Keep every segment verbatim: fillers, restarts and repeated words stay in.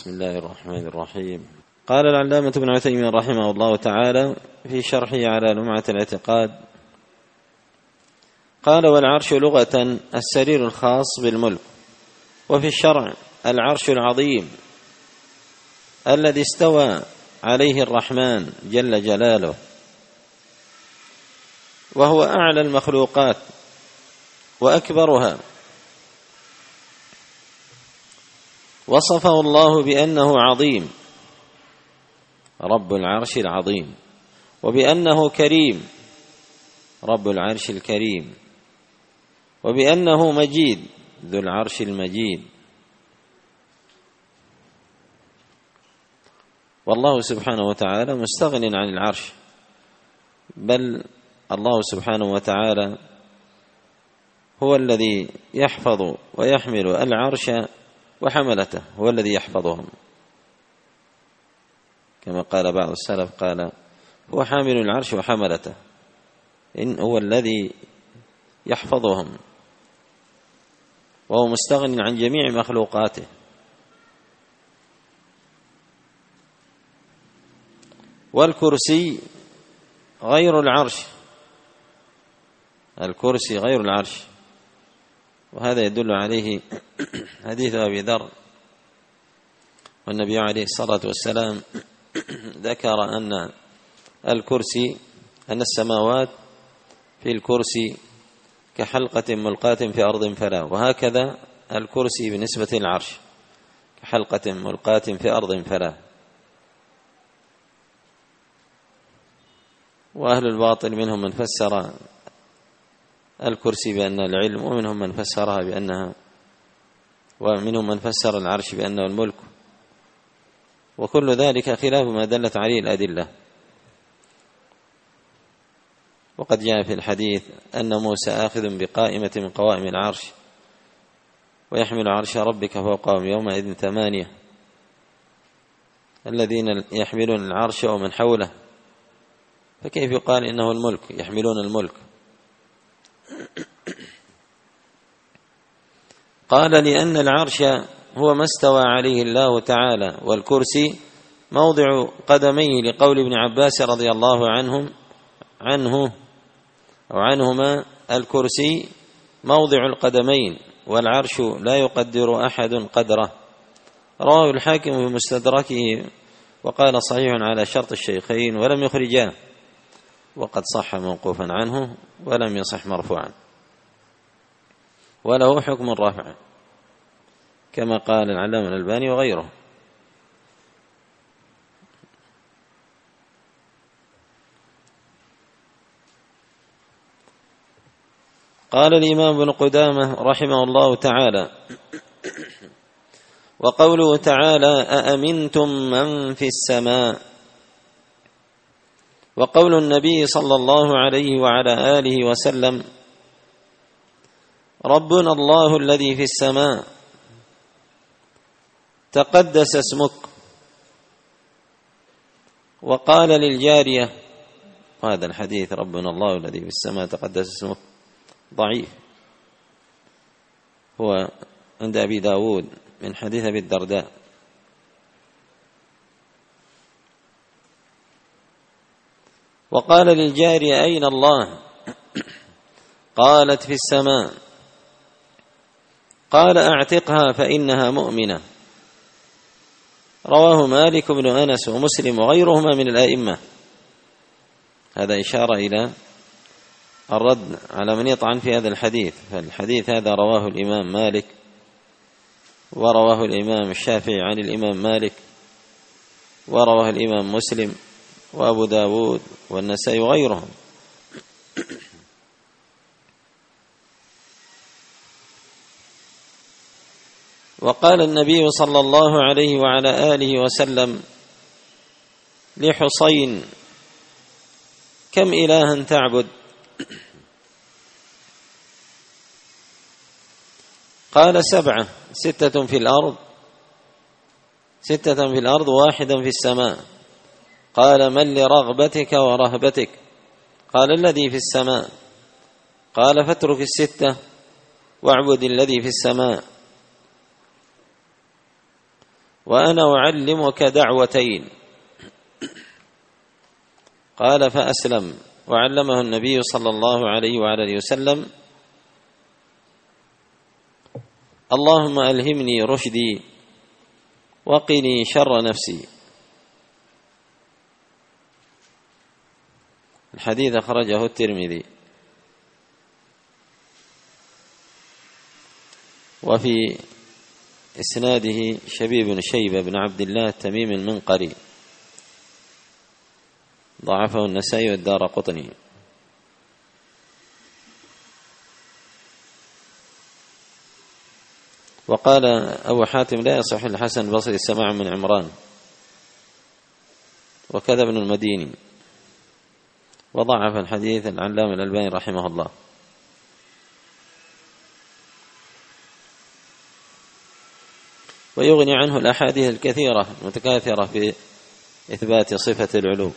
بسم الله الرحمن الرحيم. قال العلامة ابن عثيمين رحمه الله تعالى في شرحه على لمعة الاعتقاد: قال: والعرش لغة السرير الخاص بالملك، وفي الشرع العرش العظيم الذي استوى عليه الرحمن جل جلاله، وهو أعلى المخلوقات وأكبرها، وصفه الله بأنه عظيم رب العرش العظيم، وبأنه كريم رب العرش الكريم، وبأنه مجيد ذو العرش المجيد. والله سبحانه وتعالى مستغن عن العرش، بل الله سبحانه وتعالى هو الذي يحفظ ويحمل العرش وحملته، هو الذي يحفظهم، كما قال بعض السلف قال: هو حامل العرش وحملته، إن هو الذي يحفظهم، وهو مستغن عن جميع مخلوقاته. والكرسي غير العرش، الكرسي غير العرش، وهذا يدل عليه حديث أبي ذر، والنبي عليه الصلاة والسلام ذكر أن الكرسي أن السماوات في الكرسي كحلقة ملقاة في أرض فلا، وهكذا الكرسي بالنسبة للعرش كحلقة ملقاة في أرض فلا. وأهل الباطل منهم من فسر الكرسي بأن العلم، ومنهم من فسرها بأنها ومنهم من فسر العرش بأنه الملك، وكل ذلك خلاف ما دلت عليه الأدلة. وقد جاء في الحديث أن موسى آخذ بقائمة من قوائم العرش، ويحمل عرش ربك فوقهم يومئذ ثمانية، الذين يحملون العرش ومن حوله، فكيف يقال إنه الملك، يحملون الملك؟ قال: لأن العرش هو ما استوى عليه الله تعالى، والكرسي موضع قدميه، لقول ابن عباس رضي الله عنهم عنه أو عنهما: الكرسي موضع القدمين، والعرش لا يقدر أحد قدره. رواه الحاكم في مستدركه وقال: صحيح على شرط الشيخين، ولم يخرجاه، وقد صح موقوفا عنه ولم يصح مرفوعا، وله حكم الرفع كما قال العلامة الألباني وغيره. قال الإمام ابن قدامة رحمه الله تعالى: وقوله تعالى: أأمنتم من في السماء، وقول النبي صلى الله عليه وعلى آله وسلم: ربنا الله الذي في السماء تقدس اسمك. وقال للجارية، هذا الحديث ربنا الله الذي في السماء تقدس اسمك ضعيف، هو عند أبي داود من حديث أبي الدرداء. وقال للجارية: أين الله؟ قالت: في السماء. قال: أعتقها فإنها مؤمنة. رواه مالك بن أنس ومسلم وغيرهما من الأئمة. هذا إشارة إلى الرد على من يطعن في هذا الحديث، فالحديث هذا رواه الإمام مالك، ورواه الإمام الشافعي عن الإمام مالك، ورواه الإمام مسلم وأبو داود والنسائي وغيرهم. وقال النبي صلى الله عليه وعلى آله وسلم لحصين: كم إلها تعبد؟ قال: سبعة، ستة في الأرض ستة في الأرض واحدا في السماء. قال: من لرغبتك ورهبتك؟ قال: الذي في السماء. قال: فاترك الستة واعبد الذي في السماء. وأنا أعلمك دعوتين. قال فأسلم، وعلمه النبي صلى الله عليه وعلى آله وسلم: اللهم ألهمني رشدي وقني شر نفسي. الحديث أخرجه الترمذي. وفي إسناده شبيب بن شيبة بن عبد الله التميمي المنقري، ضعفه النسائي والدارقطني. وقال أبو حاتم: لا يصح الحسن البصري السماع من عمران، وكذا ابن المديني، وضعف الحديث العلامة الألباني رحمه الله. ويغني عنه الأحاديث الكثيرة المتكاثرة في إثبات صفة العلو.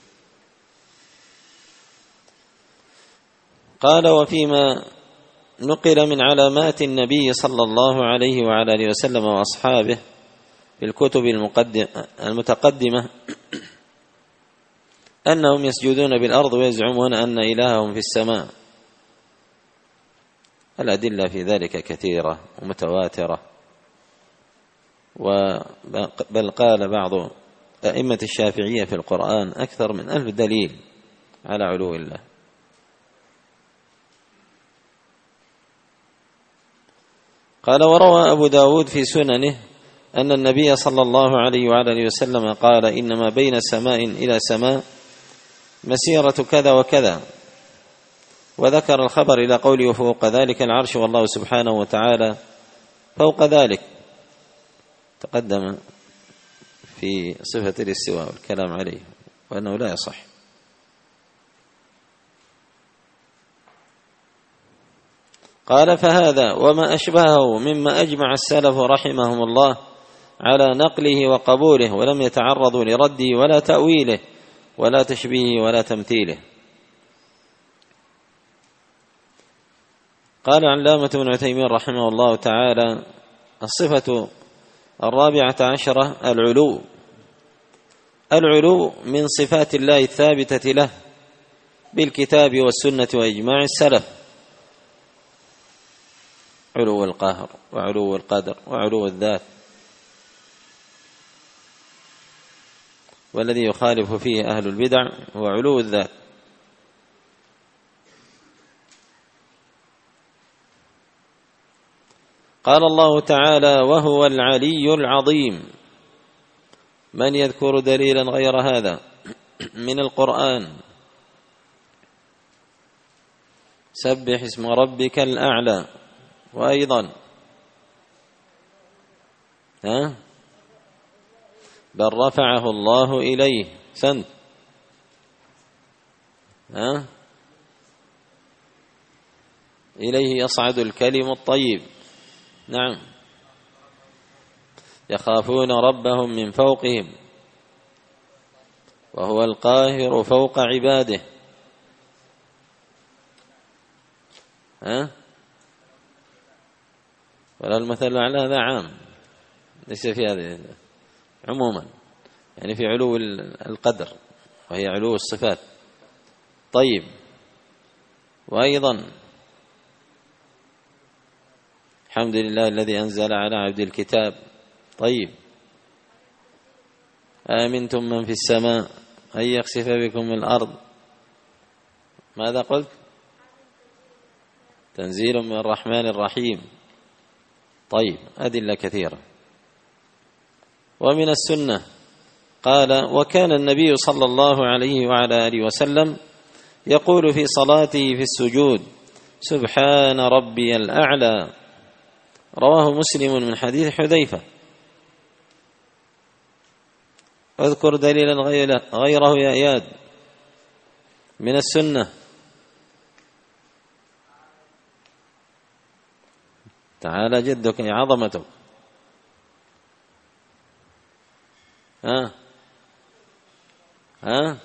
قال: وفيما نقل من علامات النبي صلى الله عليه وعلى آله وسلم وأصحابه في الكتب المتقدمة أنهم يسجدون بالأرض ويزعمون أن إلههم في السماء. الأدلة في ذلك كثيرة ومتواترة، بل قال بعض أئمة الشافعية في القرآن أكثر من ألف دليل على علو الله. قال: وروى أبو داود في سننه أن النبي صلى الله عليه وعلى آله وسلم قال: إنما بين سماء إلى سماء مسيرة كذا وكذا، وذكر الخبر إلى قوله: وفوق ذلك العرش، والله سبحانه وتعالى فوق ذلك. تقدم في صفة الاستواء والكلام عليه، وأنه لا يصح. قال: فهذا وما أشبهه مما أجمع السلف رحمهم الله على نقله وقبوله، ولم يتعرضوا لرده ولا تأويله ولا تشبيهه ولا تمثيله. قال علامة ابن عثيمين رحمه الله تعالى: الصفة الرابعة عشرة العلو. العلو من صفات الله الثابتة له بالكتاب والسنة وإجماع السلف: علو القهر، وعلو القدر، وعلو الذات. والذي يخالف فيه أهل البدع هو علو الذات. قال الله تعالى: وهو العلي العظيم. من يذكر دليلا غير هذا من القرآن؟ سبح اسم ربك الأعلى. وأيضا ها بل رفعه الله إليه. سنت ها إليه يصعد الكلم الطيب. نعم. يخافون ربهم من فوقهم وهو القاهر فوق عباده. ها ولا المثل الأعلى هذا عام، ليس في هذه عموما، يعني في علو القدر وهي علو الصفات. طيب. وأيضا الحمد لله الذي أنزل على عبد الكتاب. طيب. آمنتم من في السماء أن يخسف بكم الأرض. ماذا قلت؟ تنزيل من الرحمن الرحيم. طيب. أدلة كثيرة. ومن السنة قال: وكان النبي صلى الله عليه وعلى آله وسلم يقول في صلاته في السجود: سبحان ربي الأعلى. رواه مسلم من حديث حذيفة. اذكر دليلا غيره يا إياد من السنة. تعالى جدك يا عظمتك. ها ها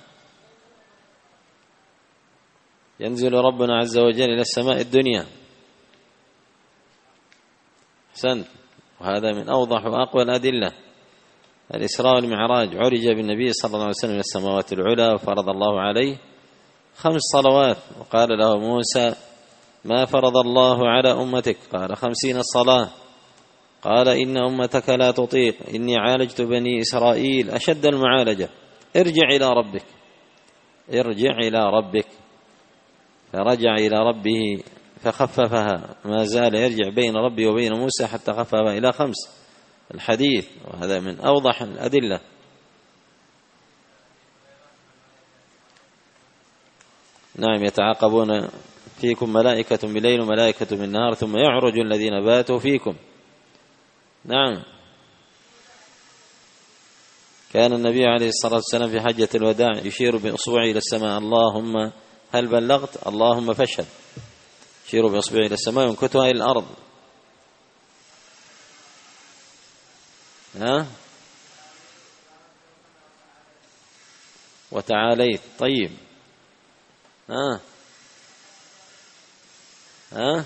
ينزل ربنا عز وجل إلى السماء الدنيا. أحسنت. وهذا من أوضح وأقوى الأدلة الإسراء والمعراج عرج بالنبي صلى الله عليه وسلم إلى السماوات العلى، وفرض الله عليه خمس صلوات، وقال له موسى: ما فرض الله على أمتك؟ قال: خمسين صلاة. قال: إن أمتك لا تطيق، إني عالجت بني إسرائيل أشد المعالجة، ارجع إلى ربك، ارجع إلى ربك. فرجع إلى ربه فخففها، ما زال يرجع بين ربي وبين موسى حتى خففها إلى خمس، الحديث، وهذا من أوضح الأدلة. نعم، يتعاقبون فيكم ملائكة بالليل وملائكة بالنهار، ثم يعرج الذين باتوا فيكم. نعم، كان النبي عليه الصلاة والسلام في حجة الوداع يشير بإصبعه إلى السماء: اللهم هل بلغت؟ اللهم فاشهد. يشير بإصبعه إلى السماء وينكتها إلى الأرض. ها؟ وتعاليت. طيب. ها ها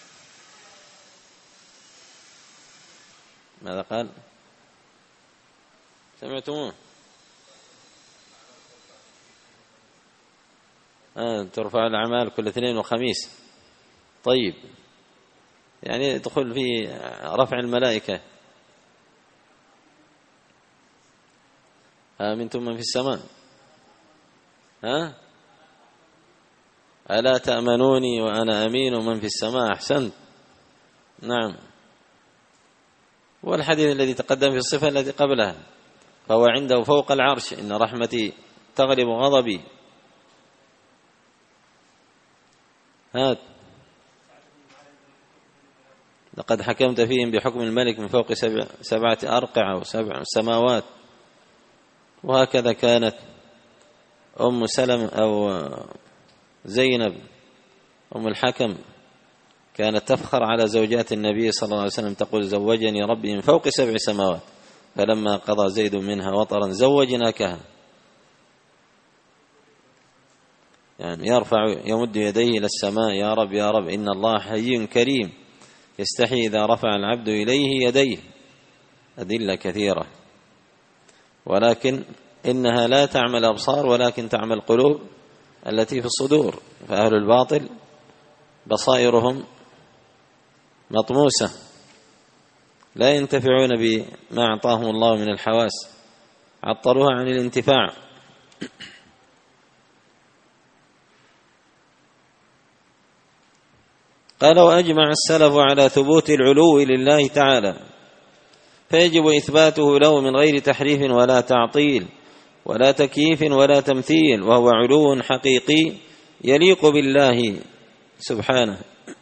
ماذا قال؟ سمعتموه؟ آه ترفع الأعمال كل اثنين وخميس. طيب، يعني يدخل في رفع الملائكة. آمنتم من في السماء؟ ها؟ ألا تأمنوني وأنا أمين من في السماء؟ أحسنت. نعم، والحديث الذي تقدم في الصفة التي قبلها: فهو عنده فوق العرش، إن رحمتي تغلب غضبي. هات: لقد حكمت فيهم بحكم الملك من فوق سبع سبعة أرقعة وسبع سماوات. وهكذا كانت أم سلمة أو زينب أم الحكم كانت تفخر على زوجات النبي صلى الله عليه وسلم، تقول: زوجني ربي من فوق سبع سماوات، فلما قضى زيد منها وطرا زوجناكها. يعني يرفع يمد يديه إلى السماء: يا رب يا رب، إن الله حي كريم يستحي إذا رفع العبد إليه يديه. أدلة كثيرة، ولكن إنها لا تعمل الأبصار ولكن تعمل القلوب التي في الصدور. فأهل الباطل بصائرهم مطموسة، لا ينتفعون بما أعطاهم الله من الحواس، عطلوها عن الانتفاع. قال: وأجمع السلف على ثبوت العلو لله تعالى، فيجب إثباته له من غير تحريف ولا تعطيل ولا تكييف ولا تمثيل، وهو علو حقيقي يليق بالله سبحانه.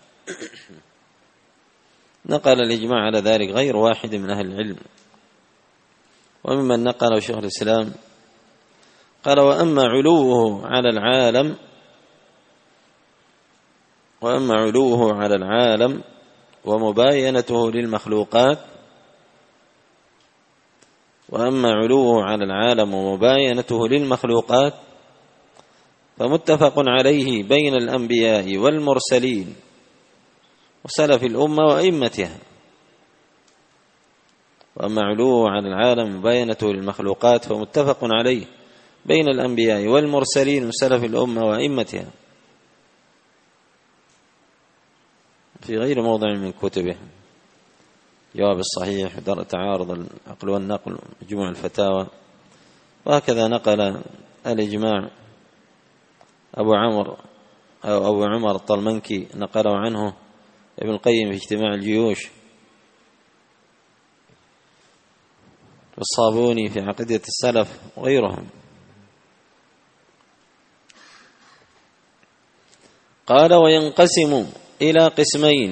نقل الإجماع على ذلك غير واحد من أهل العلم، وممن نقله شيخ الإسلام قال: وأما علوه على العالم وأما علوه على العالم ومباينته للمخلوقات وأما علوه على العالم ومباينته للمخلوقات فمتفق عليه بين الأنبياء والمرسلين وسلف الأمة وأئمتها. وأما علوه على العالم ومباينته للمخلوقات فمتفق عليه بين الأنبياء والمرسلين وسلف الأمة وأئمتها في غير موضع من كتبه. جواب الصحيح، درء تعارض العقل والنقل، مجموع الفتاوى. وهكذا نقل الإجماع أبو عمرو أو أبو عمر الطلمنكي، نقله عنه ابن القيم في اجتماع الجيوش، والصابوني في عقيدة السلف وغيرهم. قال: وينقسم إلى قسمين.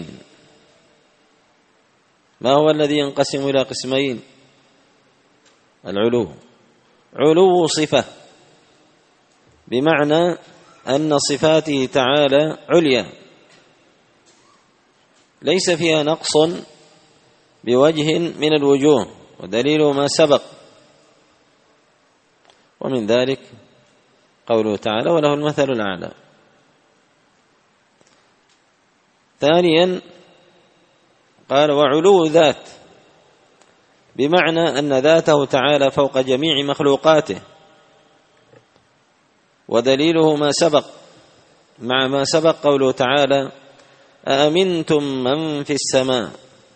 ما هو الذي ينقسم إلى قسمين؟ العلو، علو صفة، بمعنى أن صفاته تعالى عليا ليس فيها نقص بوجه من الوجوه، ودليله ما سبق، ومن ذلك قوله تعالى: وله المثل الأعلى. ثانيا قال: وعلو ذات، بمعنى أن ذاته تعالى فوق جميع مخلوقاته، ودليله ما سبق مع ما سبق قوله تعالى: أأمنتم من في السماء.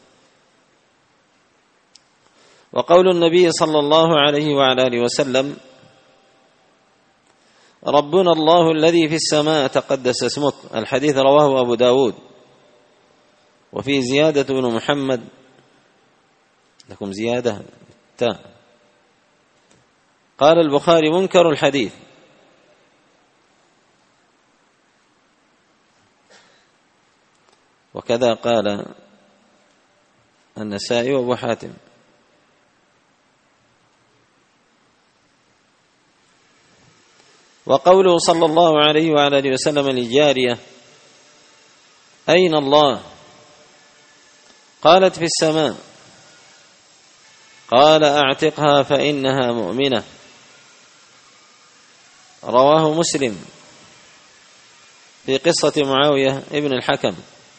وقول النبي صلى الله عليه وعلى آله وسلم: ربنا الله الذي في السماء تقدس اسمك. الحديث رواه أبو داود، وفيه زيادة بن محمد، لكم زيادة تاء، قال البخاري: منكر الحديث. وكذا قال النسائي وأبو حاتم. وقوله صلى الله عليه وعلى آله وسلم للجارية: أين الله؟ قالت: في السماء. قال: أعتقها فإنها مؤمنة. رواه مسلم في قصة معاوية ابن الحكم.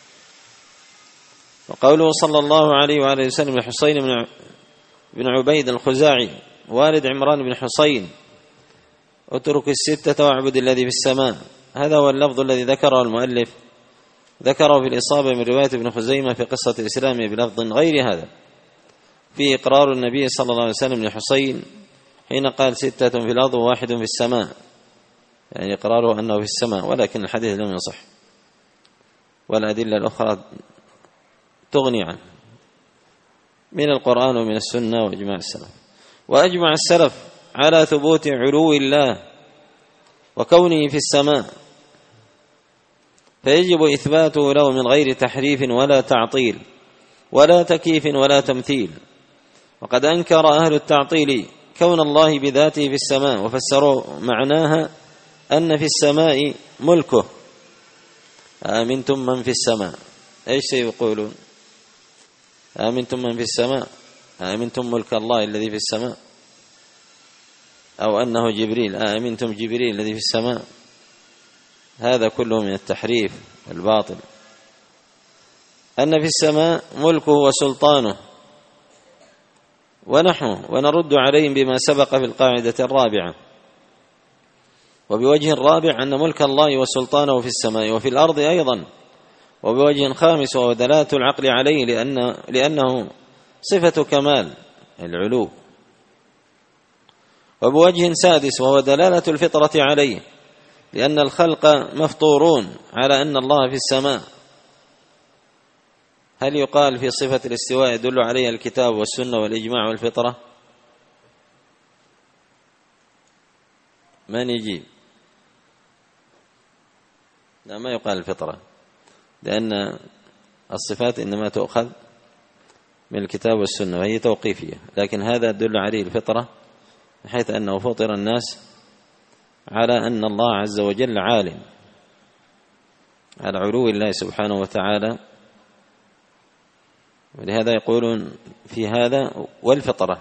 وقوله صلى الله عليه وعلى وسلم لحسين بن عبيد الخزاعي والد عمران بن حسين: اترك الستة واعبد الذي في السماء. هذا هو اللفظ الذي ذكره المؤلف، ذكره في الإصابة من رواية ابن خزيمة في قصة الإسلام بلفظ غير هذا، في إقرار النبي صلى الله عليه وسلم لحسين حين قال: ستة في الأرض وواحد في السماء، يعني إقراره أنه في السماء، ولكن الحديث لم يصح، والأدلة الأخرى تغني عنه من القرآن ومن السنة وإجماع السلف. وأجمع السلف على ثبوت علو الله وكونه في السماء، فيجب إثباته له من غير تحريف ولا تعطيل ولا تكييف ولا تمثيل. وقد أنكر أهل التعطيل كون الله بذاته في السماء، وفسروا معناها أن في السماء ملكه. آمنتم من في السماء، إيش سيقولون؟ آمنتم من في السماء، آمنتم ملك الله الذي في السماء، أو أنه جبريل، آمنتم جبريل الذي في السماء. هذا كله من التحريف الباطل. أن في السماء ملكه وسلطانه ونحوه، ونرد عليهم بما سبق في القاعدة الرابعة. وبوجه الرابع أن ملك الله وسلطانه في السماء وفي الأرض أيضا. وبوجه خامس وهو دلالة العقل عليه، لأن لأنه صفة كمال العلو. وبوجه سادس وهو دلالة الفطرة عليه، لأن الخلق مفطورون على أن الله في السماء. هل يقال في صفة الاستواء يدل عليها الكتاب والسنة والإجماع والفطرة؟ من يجيب؟ لا، ما يقال الفطرة، لأن الصفات إنما تؤخذ من الكتاب والسنة وهي توقيفية، لكن هذا يدل عليه الفطرة، بحيث أنه فطر الناس على أن الله عز وجل عالم على علو الله سبحانه وتعالى. ولهذا يقولون في هذا والفطرة.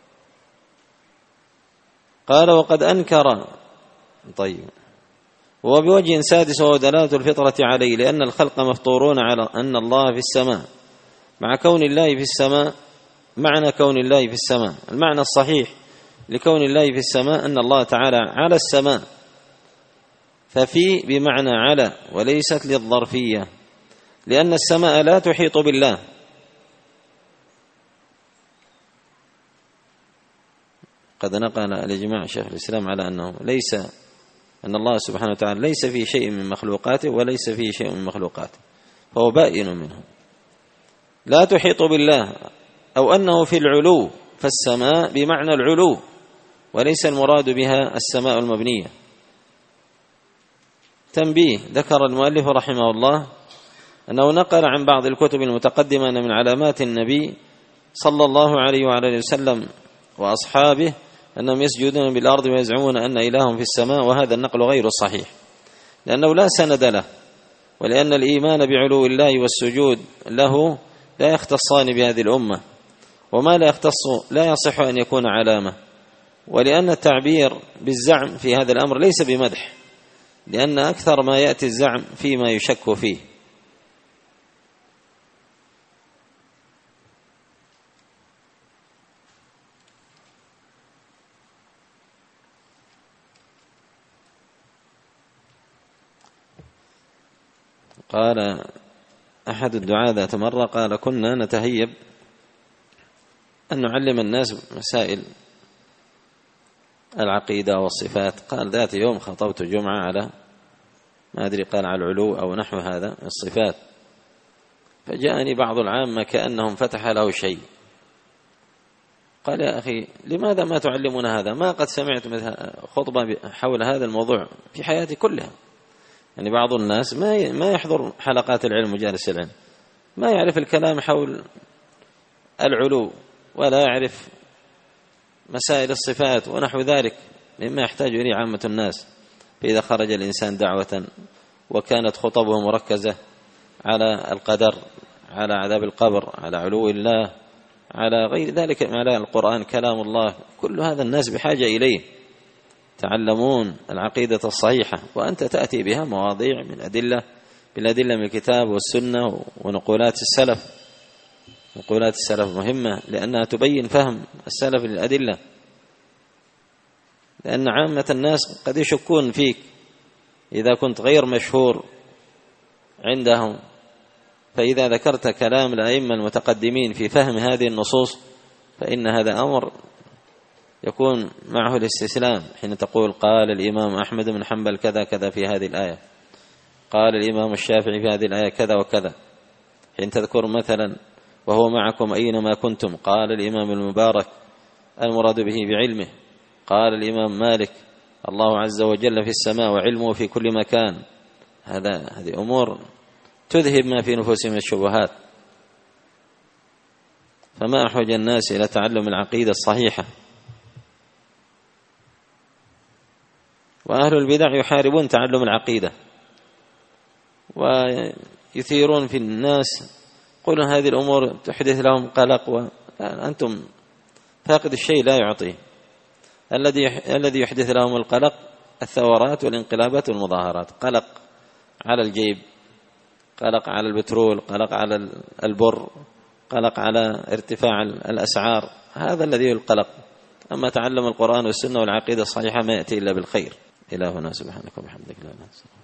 قال: وقد أنكر. طيب. وبوجه سادس وهو دلالة الفطرة عليه، لأن الخلق مفطورون على أن الله في السماء، مع كون الله في السماء. معنى كون الله في السماء، المعنى الصحيح لكون الله في السماء أن الله تعالى على السماء، ففي بمعنى على، وليست للظرفية، لأن السماء لا تحيط بالله. قد نقل الإجماع شيخ الإسلام على أنه ليس أن الله سبحانه وتعالى ليس فيه شيء من مخلوقاته وليس فيه شيء من مخلوقاته، فهو بائن منه. لا تحيط بالله، أو أنه في العلو، فالسماء بمعنى العلو، وليس المراد بها السماء المبنية. تنبيه: ذكر المؤلف رحمه الله أنه نقل عن بعض الكتب المتقدمة أن من علامات النبي صلى الله عليه وعلى اله وسلم وأصحابه أنهم يسجدون بالأرض ويزعمون أن إلههم في السماء، وهذا النقل غير صحيح، لأنه لا سند له، ولأن الإيمان بعلو الله والسجود له لا يختصان بهذه الأمة، وما لا يختص لا يصح أن يكون علامة. ولأن التعبير بالزعم في هذا الأمر ليس بمدح، لأن أكثر ما يأتي الزعم فيما يشك فيه. قال أحد الدعاة ذات مرة قال كنا نتهيب أن نعلم الناس مسائل العقيدة والصفات. قال ذات يوم خطبت جمعة على ما أدري قال على العلو أو نحو هذا الصفات، فجاءني بعض العامة كأنهم فتح له شيء، قال يا أخي لماذا ما تعلمون هذا؟ ما قد سمعت خطبة حول هذا الموضوع في حياتي كلها. يعني بعض الناس ما ما يحضر حلقات العلم وجالس العلم، ما يعرف الكلام حول العلو ولا يعرف مسائل الصفات ونحو ذلك مما يحتاج إليه عامة الناس. فإذا خرج الإنسان دعوة وكانت خطبه مركزة على القدر، على عذاب القبر، على علو الله، على غير ذلك، على القرآن كلام الله، كل هذا الناس بحاجة إليه، تعلمون العقيدة الصحيحة، وأنت تأتي بها مواضيع من أدلة بالأدلة من الكتاب والسنة ونقولات السلف. نقولات السلف مهمة لأنها تبين فهم السلف للأدلة، لأن عامة الناس قد يشكون فيك إذا كنت غير مشهور عندهم، فإذا ذكرت كلام الأئمة المتقدمين في فهم هذه النصوص فإن هذا أمر يكون معه الاستسلام. حين تقول قال الإمام أحمد بن حنبل كذا كذا في هذه الآية، قال الإمام الشافعي في هذه الآية كذا وكذا، حين تذكر مثلا وهو معكم أينما كنتم، قال الإمام المبارك المراد به بعلمه، قال الإمام مالك الله عز وجل في السماء وعلمه في كل مكان، هذا هذه أمور تذهب ما في نفوسهم من الشبهات. فما أحوج الناس إلى تعلم العقيدة الصحيحة. وأهل البدع يحاربون تعلم العقيدة ويثيرون في الناس، يقولون هذه الأمور تحدث لهم قلق، وأنتم فاقد الشيء لا يعطيه. الذي الذي يحدث لهم القلق الثورات والانقلابات والمظاهرات، قلق على الجيب، قلق على البترول، قلق على البر، قلق على ارتفاع الأسعار، هذا الذي القلق. أما تعلم القرآن والسنة والعقيدة الصحيحة ما يأتي إلا بالخير. إلى هنا سبحانك وبحمدك لا إله إلا أنت.